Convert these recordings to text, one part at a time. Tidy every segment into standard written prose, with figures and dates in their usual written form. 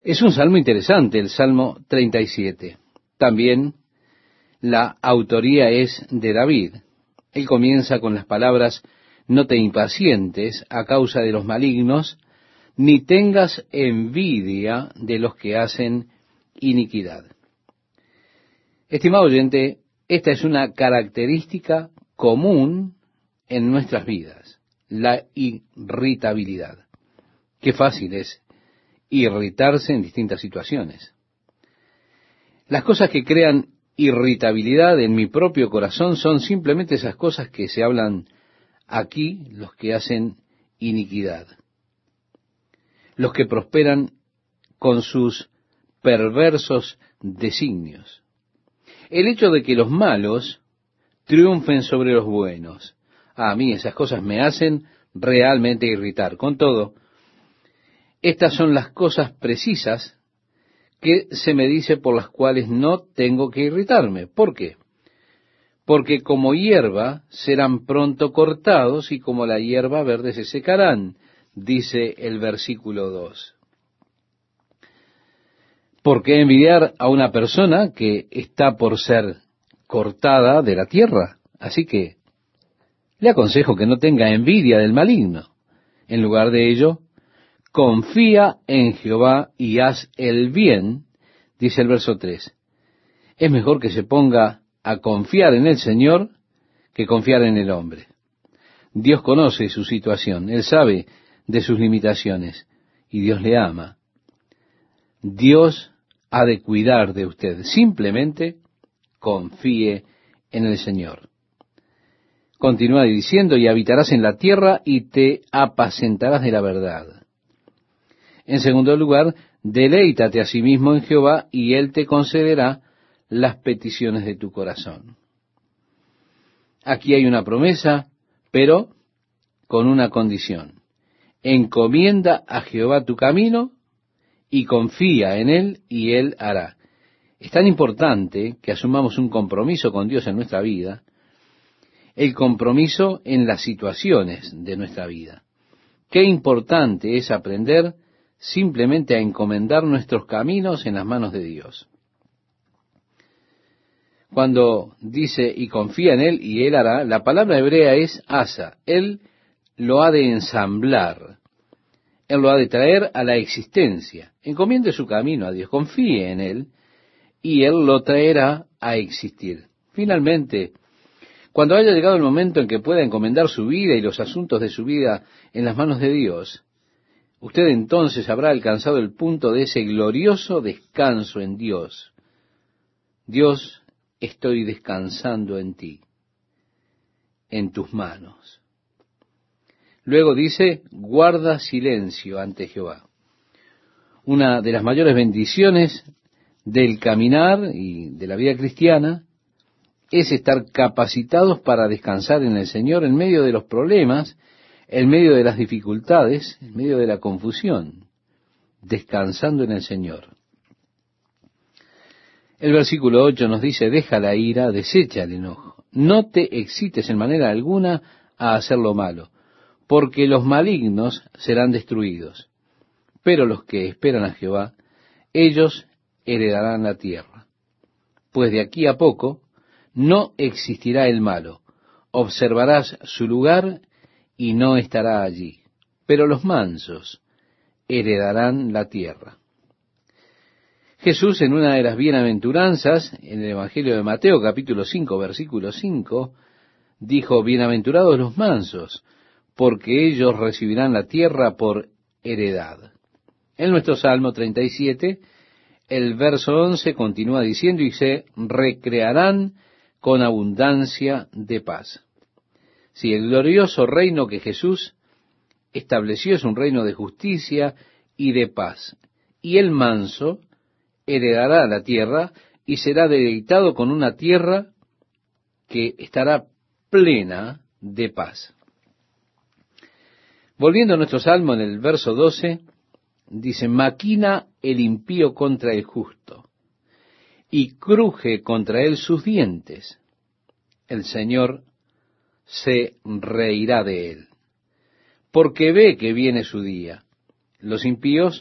Es un salmo interesante, el Salmo 37. También la autoría es de David. Él comienza con las palabras: no te impacientes a causa de los malignos, ni tengas envidia de los que hacen iniquidad. Estimado oyente, esta es una característica común en nuestras vidas, la irritabilidad. Qué fácil es irritarse en distintas situaciones. Las cosas que crean irritabilidad en mi propio corazón son simplemente esas cosas que se hablan aquí, los que hacen iniquidad, los que prosperan con sus perversos designios. El hecho de que los malos triunfen sobre los buenos, a mí esas cosas me hacen realmente irritar. Con todo, estas son las cosas precisas que se me dice por las cuales no tengo que irritarme. ¿Por qué? Porque como hierba serán pronto cortados y como la hierba verde se secarán, dice el versículo 2. ¿Por qué envidiar a una persona que está por ser cortada de la tierra? Así que le aconsejo que no tenga envidia del maligno. En lugar de ello, confía en Jehová y haz el bien, dice el verso 3. Es mejor que se ponga a confiar en el Señor que confiar en el hombre. Dios conoce su situación, Él sabe de sus limitaciones y Dios le ama. Dios ha de cuidar de usted. Simplemente confíe en el Señor. Continúa diciendo: y habitarás en la tierra y te apacentarás de la verdad. En segundo lugar, deleítate a sí mismo en Jehová y Él te concederá las peticiones de tu corazón. Aquí hay una promesa, pero con una condición. Encomienda a Jehová tu camino y confía en Él y Él hará. Es tan importante que asumamos un compromiso con Dios en nuestra vida, el compromiso en las situaciones de nuestra vida. Qué importante es aprender simplemente a encomendar nuestros caminos en las manos de Dios. Cuando dice y confía en Él y Él hará, la palabra hebrea es asa. Él lo ha de ensamblar. Él lo ha de traer a la existencia. Encomiende su camino a Dios, confíe en Él y Él lo traerá a existir. Finalmente, cuando haya llegado el momento en que pueda encomendar su vida y los asuntos de su vida en las manos de Dios, usted entonces habrá alcanzado el punto de ese glorioso descanso en Dios. Dios, estoy descansando en ti, en tus manos. Luego dice: guarda silencio ante Jehová. Una de las mayores bendiciones del caminar y de la vida cristiana es estar capacitados para descansar en el Señor en medio de los problemas, en medio de las dificultades, en medio de la confusión, descansando en el Señor. El versículo 8 nos dice: deja la ira, desecha el enojo. No te excites en manera alguna a hacer lo malo, porque los malignos serán destruidos. Pero los que esperan a Jehová, ellos heredarán la tierra. Pues de aquí a poco no existirá el malo. Observarás su lugar y no estará allí. Pero los mansos heredarán la tierra. Jesús, en una de las bienaventuranzas, en el Evangelio de Mateo, capítulo 5, versículo 5, dijo: bienaventurados los mansos, porque ellos recibirán la tierra por heredad. En nuestro Salmo 37, el verso 11 continúa diciendo: y se recrearán con abundancia de paz. Si el glorioso reino que Jesús estableció es un reino de justicia y de paz, y el manso heredará la tierra y será deleitado con una tierra que estará plena de paz. Volviendo a nuestro salmo, en el verso 12, dice: maquina el impío contra el justo, y cruje contra él sus dientes. El Señor se reirá de él, porque ve que viene su día. Los impíos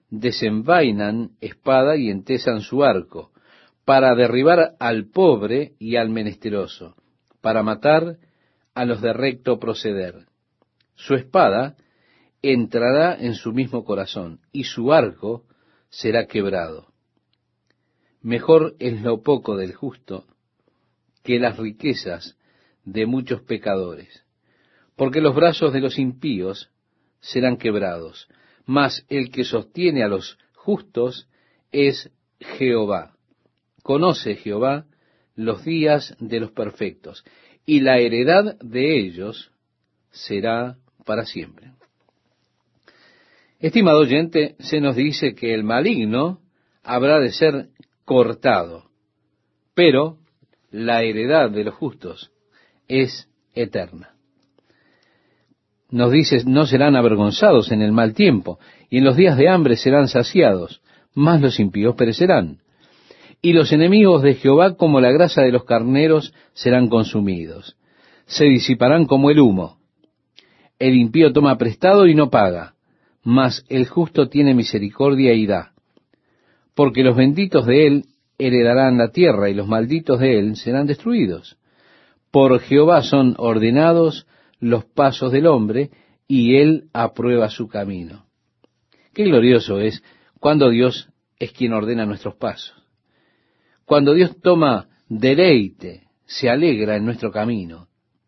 desenvainan espada y entesan su arco, para derribar al pobre y al menesteroso, para matar a los de recto proceder. Su espada entrará en su mismo corazón, y su arco será quebrado. Mejor es lo poco del justo que las riquezas de muchos pecadores, porque los brazos de los impíos serán quebrados, mas el que sostiene a los justos es Jehová. Conoce Jehová los días de los perfectos, y la heredad de ellos será para siempre. Estimado oyente, se nos dice que el maligno habrá de ser cortado, pero la heredad de los justos es eterna. Nos dice, no serán avergonzados en el mal tiempo, y en los días de hambre serán saciados, mas los impíos perecerán. Y los enemigos de Jehová, como la grasa de los carneros, serán consumidos. Se disiparán como el humo. El impío toma prestado y no paga, mas el justo tiene misericordia y da. Porque los benditos de él heredarán la tierra, y los malditos de él serán destruidos. Por Jehová son ordenados los pasos del hombre, y él aprueba su camino. Qué glorioso es cuando Dios es quien ordena nuestros pasos. Cuando Dios toma deleite, se alegra en nuestro camino.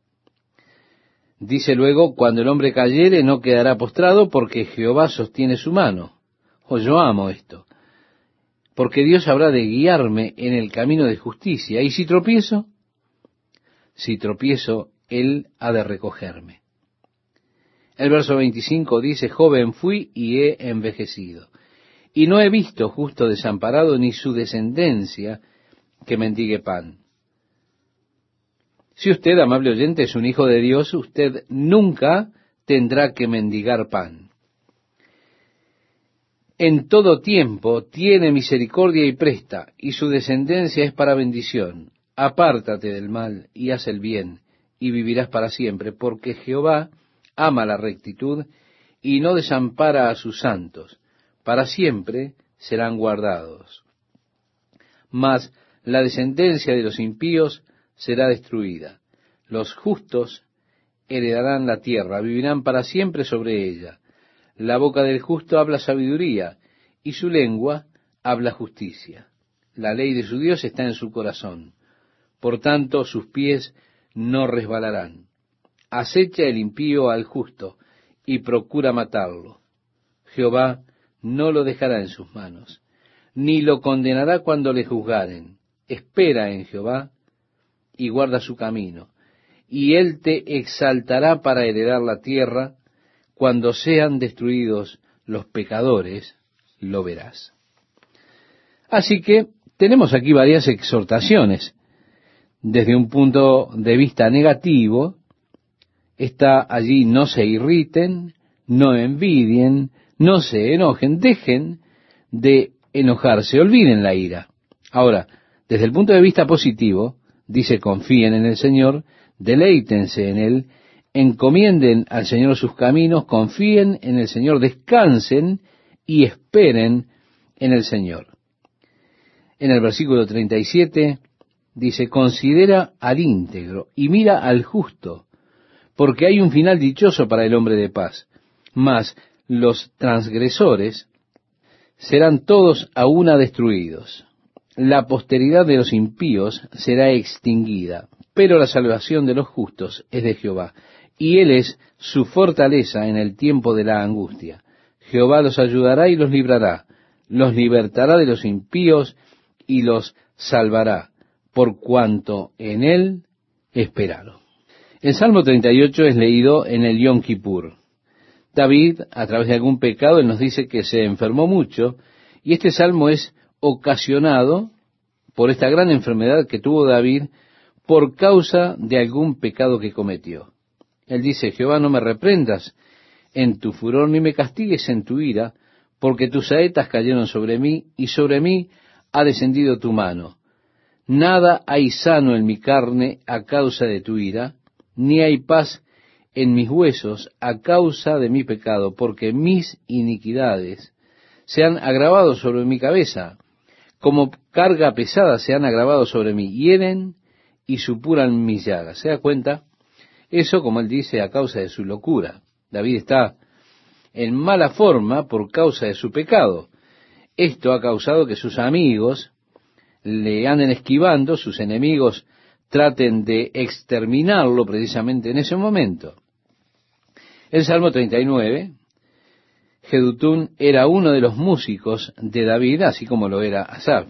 Dice luego, cuando el hombre cayere no quedará postrado, porque Jehová sostiene su mano. Oh, yo amo esto. Porque Dios habrá de guiarme en el camino de justicia. ¿Y si tropiezo? Si tropiezo, Él ha de recogerme. El verso 25 dice, joven fui y he envejecido, y no he visto justo desamparado, ni su descendencia que mendigue pan. Si usted, amable oyente, es un hijo de Dios, usted nunca tendrá que mendigar pan. En todo tiempo tiene misericordia y presta, y su descendencia es para bendición. Apártate del mal y haz el bien, y vivirás para siempre, porque Jehová ama la rectitud y no desampara a sus santos. Para siempre serán guardados. Mas la descendencia de los impíos será destruida. Los justos heredarán la tierra, vivirán para siempre sobre ella. La boca del justo habla sabiduría, y su lengua habla justicia. La ley de su Dios está en su corazón. Por tanto, sus pies no resbalarán. Acecha el impío al justo, y procura matarlo. Jehová no lo dejará en sus manos, ni lo condenará cuando le juzgaren. Espera en Jehová, y guarda su camino, y él te exaltará para heredar la tierra. Cuando sean destruidos los pecadores, lo verás. Así que tenemos aquí varias exhortaciones. Desde un punto de vista negativo, está allí: no se irriten, no envidien, no se enojen, dejen de enojarse, olviden la ira. Ahora, desde el punto de vista positivo, dice: confíen en el Señor, deleítense en Él, encomienden al Señor sus caminos, confíen en el Señor, descansen y esperen en el Señor. En el versículo 37 dice: considera al íntegro y mira al justo, porque hay un final dichoso para el hombre de paz. Mas los transgresores serán todos a una destruidos. La posteridad de los impíos será extinguida, pero la salvación de los justos es de Jehová, y Él es su fortaleza en el tiempo de la angustia. Jehová los ayudará y los librará, los libertará de los impíos y los salvará, por cuanto en Él esperaron. El Salmo 38 es leído en el Yom Kippur. David, a través de algún pecado, él nos dice que se enfermó mucho, y este salmo es ocasionado por esta gran enfermedad que tuvo David por causa de algún pecado que cometió. Él dice: Jehová, no me reprendas en tu furor, ni me castigues en tu ira, porque tus saetas cayeron sobre mí, y sobre mí ha descendido tu mano. Nada hay sano en mi carne a causa de tu ira, ni hay paz en mis huesos a causa de mi pecado, porque mis iniquidades se han agravado sobre mi cabeza, como carga pesada se han agravado sobre mí, hieren y supuran mis llagas. ¿Se da cuenta? Eso, como él dice, a causa de su locura. David está en mala forma por causa de su pecado. Esto ha causado que sus amigos le anden esquivando, sus enemigos traten de exterminarlo precisamente en ese momento. El Salmo 39, Jedutún era uno de los músicos de David, así como lo era Asaf.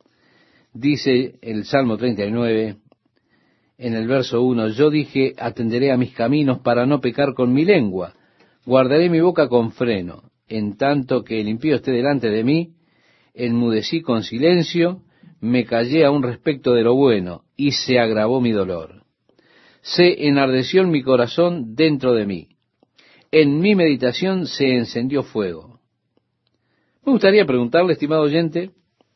Dice el Salmo 39, en el verso 1, yo dije, atenderé a mis caminos para no pecar con mi lengua, guardaré mi boca con freno, en tanto que el impío esté delante de mí, enmudecí con silencio, me callé aún respecto de lo bueno, y se agravó mi dolor. Se enardeció en mi corazón dentro de mí, en mi meditación se encendió fuego. Me gustaría preguntarle, estimado oyente,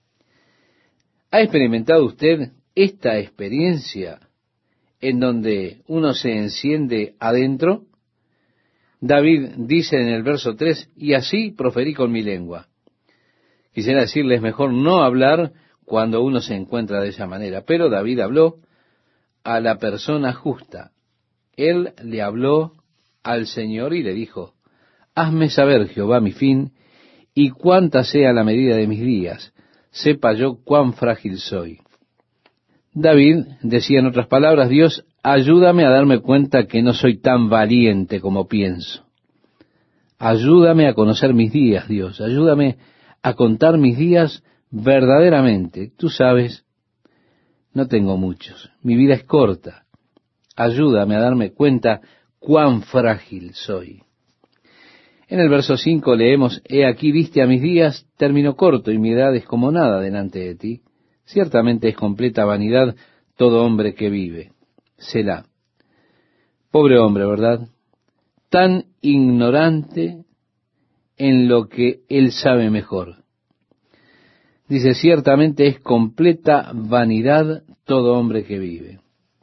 ¿ha experimentado usted esta experiencia en donde uno se enciende adentro? David dice en el verso 3, y así proferí con mi lengua. Quisiera decirles mejor no hablar cuando uno se encuentra de esa manera, pero David habló a la persona justa. Él le habló al Señor y le dijo, hazme saber, Jehová, mi fin, y cuánta sea la medida de mis días, sepa yo cuán frágil soy. David decía en otras palabras, Dios, ayúdame a darme cuenta que no soy tan valiente como pienso. Ayúdame a conocer mis días, Dios. Ayúdame a contar mis días verdaderamente. Tú sabes, no tengo muchos. Mi vida es corta. Ayúdame a darme cuenta cuán frágil soy. En el verso 5 leemos, he aquí viste a mis días, término corto, y mi edad es como nada delante de ti. Ciertamente es completa vanidad todo hombre que vive. Selah. Pobre hombre, ¿verdad? Tan ignorante en lo que él sabe mejor. Dice, ciertamente es completa vanidad todo hombre que vive.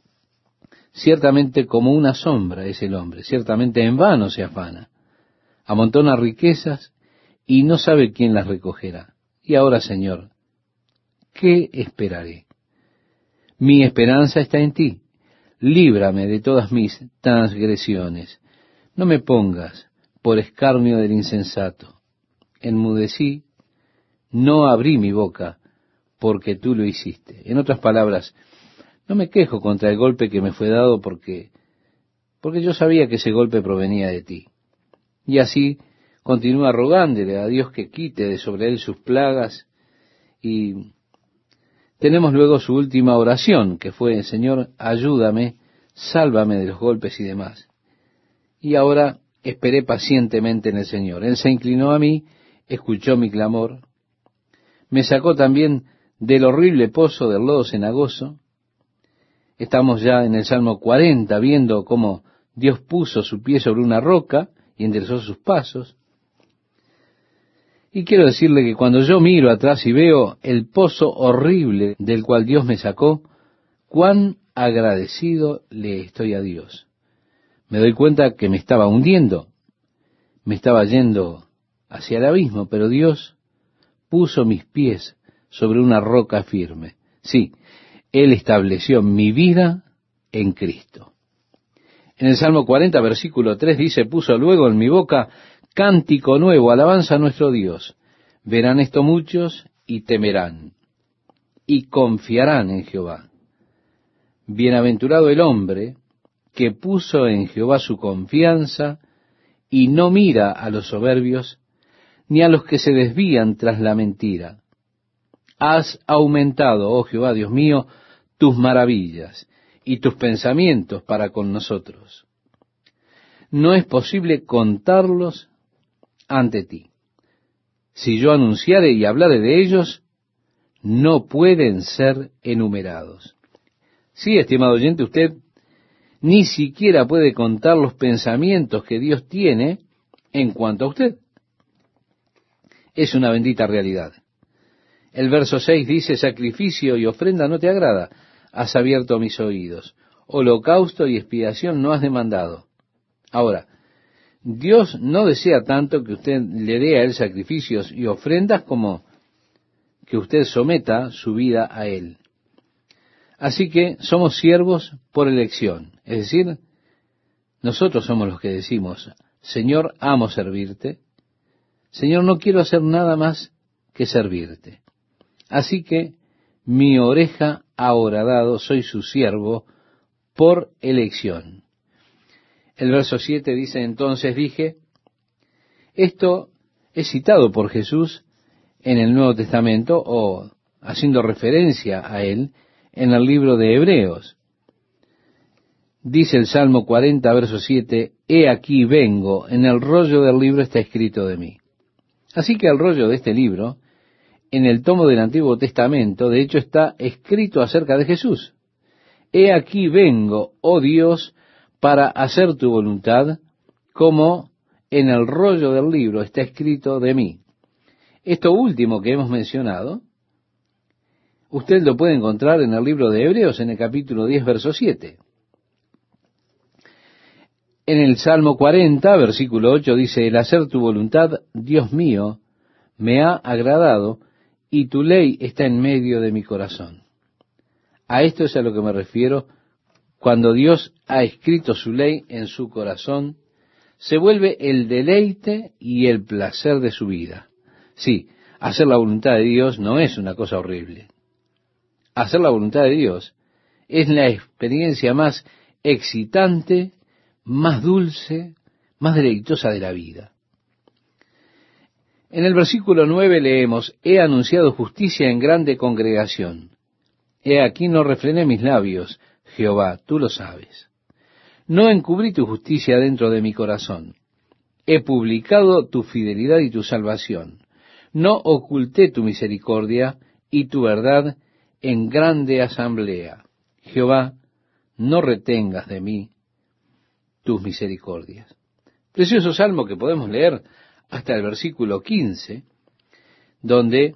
Ciertamente como una sombra es el hombre, ciertamente en vano se afana. Amontona riquezas y no sabe quién las recogerá. Y ahora, Señor, ¿qué esperaré? Mi esperanza está en ti. Líbrame de todas mis transgresiones. No me pongas por escarnio del insensato. Enmudecí, no abrí mi boca, porque tú lo hiciste. En otras palabras, no me quejo contra el golpe que me fue dado porque yo sabía que ese golpe provenía de ti. Y así continúa rogándole a Dios que quite de sobre él sus plagas. Y tenemos luego su última oración, que fue, Señor, ayúdame, sálvame de los golpes y demás. Y ahora esperé pacientemente en el Señor. Él se inclinó a mí, escuchó mi clamor, me sacó también del horrible pozo del lodo cenagoso. Estamos ya en el Salmo 40, viendo cómo Dios puso su pie sobre una roca y enderezó sus pasos. Y quiero decirle que cuando yo miro atrás y veo el pozo horrible del cual Dios me sacó, cuán agradecido le estoy a Dios. Me doy cuenta que me estaba hundiendo, me estaba yendo hacia el abismo, pero Dios puso mis pies sobre una roca firme. Sí, Él estableció mi vida en Cristo. En el Salmo 40, versículo 3 dice, puso luego en mi boca cántico nuevo, alabanza a nuestro Dios. Verán esto muchos y temerán, y confiarán en Jehová. Bienaventurado el hombre que puso en Jehová su confianza, y no mira a los soberbios, ni a los que se desvían tras la mentira. Has aumentado, oh Jehová, Dios mío, tus maravillas y tus pensamientos para con nosotros. No es posible contarlos ante ti. Si yo anunciare y hablare de ellos, no pueden ser enumerados. Sí, estimado oyente, usted ni siquiera puede contar los pensamientos que Dios tiene en cuanto a usted. Es una bendita realidad. El verso 6 dice, sacrificio y ofrenda no te agrada, has abierto mis oídos. Holocausto y expiación no has demandado. Ahora, Dios no desea tanto que usted le dé a Él sacrificios y ofrendas como que usted someta su vida a Él. Así que somos siervos por elección, es decir, nosotros somos los que decimos, Señor, amo servirte, Señor, no quiero hacer nada más que servirte. Así que mi oreja ha horadado, soy su siervo por elección. El verso 7 dice, entonces dije, esto es citado por Jesús en el Nuevo Testamento o haciendo referencia a él en el libro de Hebreos. Dice el Salmo 40, verso 7, he aquí vengo, en el rollo del libro está escrito de mí. Así que el rollo de este libro, en el tomo del Antiguo Testamento, de hecho está escrito acerca de Jesús. He aquí vengo, oh Dios, para hacer tu voluntad, como en el rollo del libro está escrito de mí. Esto último que hemos mencionado, usted lo puede encontrar en el libro de Hebreos, en el capítulo 10, verso 7. En el Salmo 40, versículo 8, dice, el hacer tu voluntad, Dios mío, me ha agradado, y tu ley está en medio de mi corazón. A esto es a lo que me refiero cuando Dios ha escrito su ley en su corazón, se vuelve el deleite y el placer de su vida. Sí, hacer la voluntad de Dios no es una cosa horrible. Hacer la voluntad de Dios es la experiencia más excitante, más dulce, más deleitosa de la vida. En el versículo 9 leemos, he anunciado justicia en grande congregación. He aquí no refrené mis labios, Jehová, tú lo sabes. No encubrí tu justicia dentro de mi corazón. He publicado tu fidelidad y tu salvación. No oculté tu misericordia y tu verdad en grande asamblea. Jehová, no retengas de mí tus misericordias. Precioso salmo que podemos leer hasta el versículo 15, donde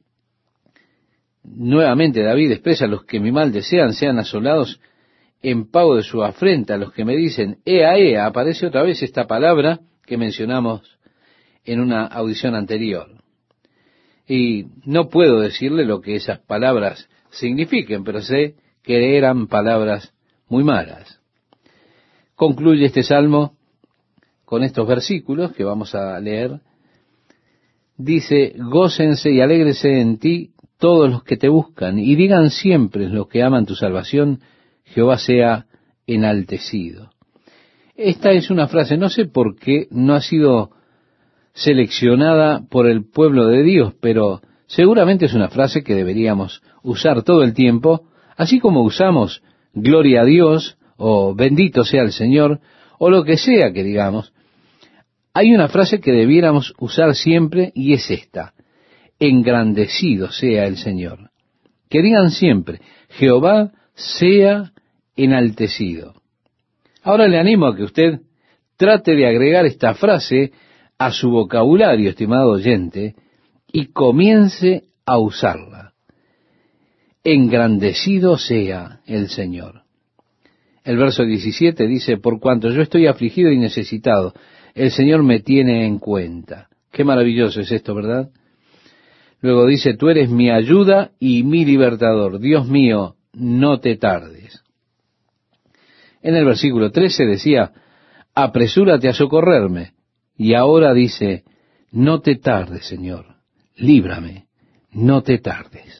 nuevamente David expresa, los que mi mal desean sean asolados en pago de su afrenta, los que me dicen, ea, ea, aparece otra vez esta palabra que mencionamos en una audición anterior. Y no puedo decirle lo que esas palabras signifiquen, pero sé que eran palabras muy malas. Concluye este salmo con estos versículos que vamos a leer. Dice, gócense y alégrense en ti todos los que te buscan, y digan siempre los que aman tu salvación, Jehová sea enaltecido. Esta es una frase, no sé por qué no ha sido seleccionada por el pueblo de Dios, pero seguramente es una frase que deberíamos usar todo el tiempo, así como usamos gloria a Dios, o bendito sea el Señor, o lo que sea que digamos. Hay una frase que debiéramos usar siempre y es esta, engrandecido sea el Señor. Que digan siempre, Jehová sea enaltecido. Ahora le animo a que usted trate de agregar esta frase a su vocabulario, estimado oyente, y comience a usarla. Engrandecido sea el Señor. El verso 17 dice, por cuanto yo estoy afligido y necesitado, el Señor me tiene en cuenta. Qué maravilloso es esto, ¿verdad? Luego dice, tú eres mi ayuda y mi libertador. Dios mío, no te tardes. En el versículo 13 decía, apresúrate a socorrerme. Y ahora dice, no te tardes, Señor, líbrame, no te tardes.